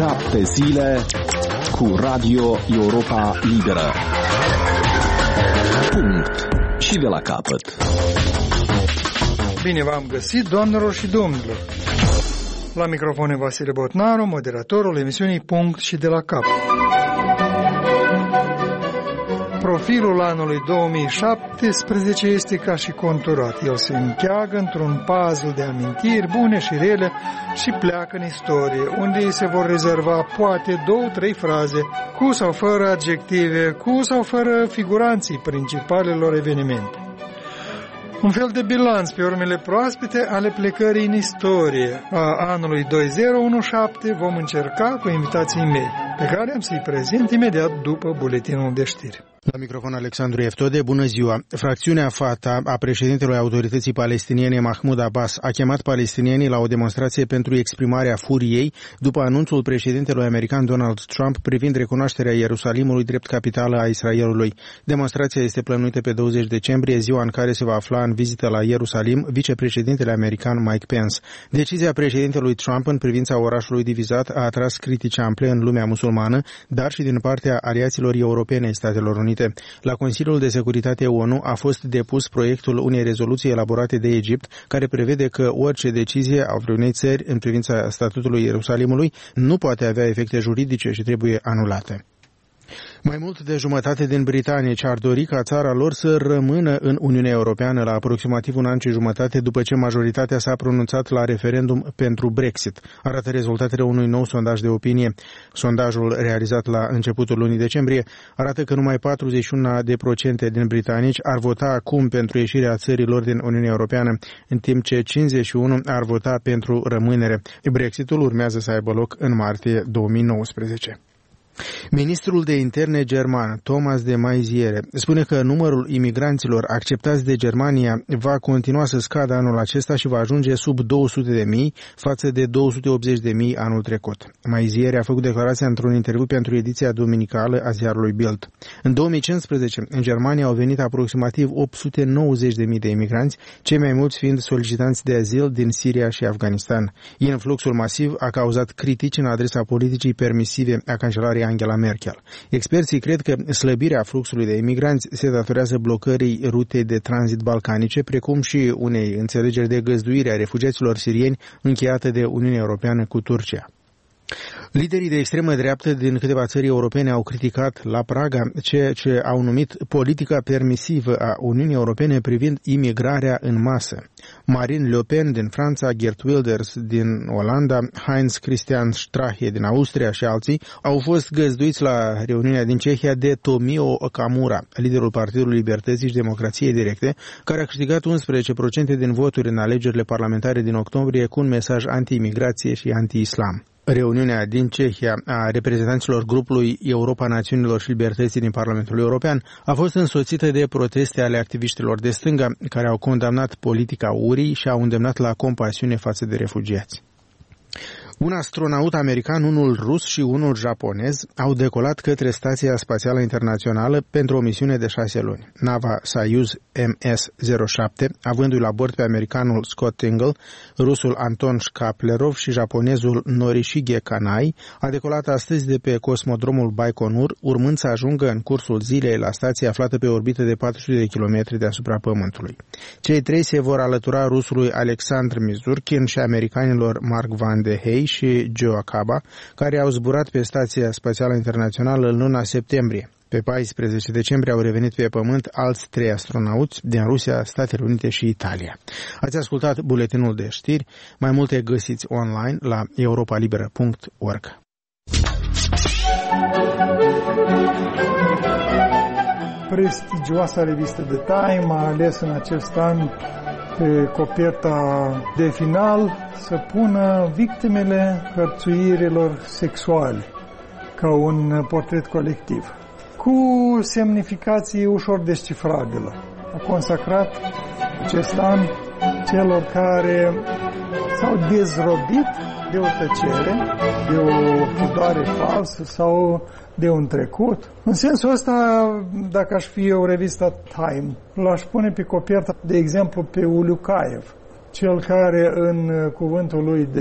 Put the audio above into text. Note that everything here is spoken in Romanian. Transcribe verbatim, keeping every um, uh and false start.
Șapte zile cu Radio Europa Liberă. Punct. Și de la capăt. Bine v-am găsit, doamnelor și domnilor. La microfon Vasile Botnaru, moderatorul emisiunii Punct și de la capăt. Profilul anului două mii șaptesprezece este ca și conturat. El se încheagă într-un puzzle de amintiri bune și rele și pleacă în istorie, unde îi se vor rezerva poate două, trei fraze, cu sau fără adjective, cu sau fără figuranții principalelor evenimente. Un fel de bilanț pe urmele proaspete ale plecării în istorie a anului două mii șaptesprezece vom încerca cu invitații mei, pe care am să-i prezint imediat după buletinul de știri. La microfon Alexandru Eftode, bună ziua! Fracțiunea Fatah a președintelui autorității palestiniene Mahmoud Abbas a chemat palestinienii la o demonstrație pentru exprimarea furiei după anunțul președintelui american Donald Trump privind recunoașterea Ierusalimului drept capitală a Israelului. Demonstrația este plănuită pe douăzeci decembrie, ziua în care se va afla în vizită la Ierusalim vicepreședintele american Mike Pence. Decizia președintelui Trump în privința orașului divizat a atras critici ample în lumea musulmană, dar și din partea aliaților europene ai Statelor Unite. La Consiliul de Securitate ONU a fost depus proiectul unei rezoluții elaborate de Egipt, care prevede că orice decizie a vreunei țări în privința statutului Ierusalimului nu poate avea efecte juridice și trebuie anulate. Mai mult de jumătate din britanici ar dori ca țara lor să rămână în Uniunea Europeană la aproximativ un an și jumătate după ce majoritatea s-a pronunțat la referendum pentru Brexit, arată rezultatele unui nou sondaj de opinie. Sondajul realizat la începutul lunii decembrie arată că numai patruzeci și unu la sută din britanici ar vota acum pentru ieșirea țărilor din Uniunea Europeană, în timp ce cincizeci și unu la sută ar vota pentru rămânere. Brexitul urmează să aibă loc în martie două mii nouăsprezece. Ministrul de interne german, Thomas de Maizière, spune că numărul imigranților acceptați de Germania va continua să scadă anul acesta și va ajunge sub două sute de mii față de două sute optzeci de mii anul trecut. Maizière a făcut declarația într-un interviu pentru ediția duminicală a ziarului Bild. În două mii cincisprezece, în Germania au venit aproximativ opt sute nouăzeci de mii de imigranți, cei mai mulți fiind solicitanți de azil din Siria și Afganistan. Influxul masiv a cauzat critici în adresa politicii permisive a cancelarei Angela Merkel. Experții cred că slăbirea fluxului de imigranți se datorează blocării rutei de tranzit balcanice, precum și unei înțelegeri de găzduire a refugiaților sirieni încheiată de Uniunea Europeană cu Turcia. Liderii de extremă dreaptă din câteva țări europene au criticat la Praga ceea ce au numit politica permisivă a Uniunii Europene privind imigrarea în masă. Marine Le Pen din Franța, Geert Wilders din Olanda, Heinz Christian Strache din Austria și alții au fost găzduiți la reuniunea din Cehia de Tomio Okamura, liderul Partidului Libertății și Democrației Directe, care a câștigat unsprezece la sută din voturi în alegerile parlamentare din octombrie cu un mesaj anti-imigrație și anti-islam. Reuniunea din Cehia a reprezentanților grupului Europa Națiunilor și Libertății din Parlamentul European a fost însoțită de proteste ale activiștilor de stânga care au condamnat politica urii și au îndemnat la compasiune față de refugiați. Un astronaut american, unul rus și unul japonez au decolat către Stația Spațială Internațională pentru o misiune de șase luni. Nava Soyuz M S zero șapte, avându-i la bord pe americanul Scott Tingle, rusul Anton Shkaplerov și japonezul Norishige Kanai, a decolat astăzi de pe cosmodromul Baikonur, urmând să ajungă în cursul zilei la stația aflată pe orbită de patru sute de kilometri deasupra Pământului. Cei trei se vor alătura rusului Alexandr Mizurkin și americanilor Mark Van de Hey și Joe Acaba, care au zburat pe Stația Spațială Internațională în luna septembrie. Pe paisprezece decembrie au revenit pe Pământ alți trei astronauți din Rusia, Statele Unite și Italia. Ați ascultat buletinul de știri, mai multe găsiți online la europa liberă punct org. Prestigioasa revistă The Time a ales în acest an pe coperta de final să pună victimele hărțuirilor sexuale ca un portret colectiv, cu semnificații ușor descifrabile. A consacrat acest an celor care s-au dezrobit de o tăcere, de o pudoare falsă sau de un trecut. În sensul ăsta, dacă aș fi o revistă Time, l-aș pune pe coperta, de exemplu, pe Uliucaev, cel care în cuvântul lui de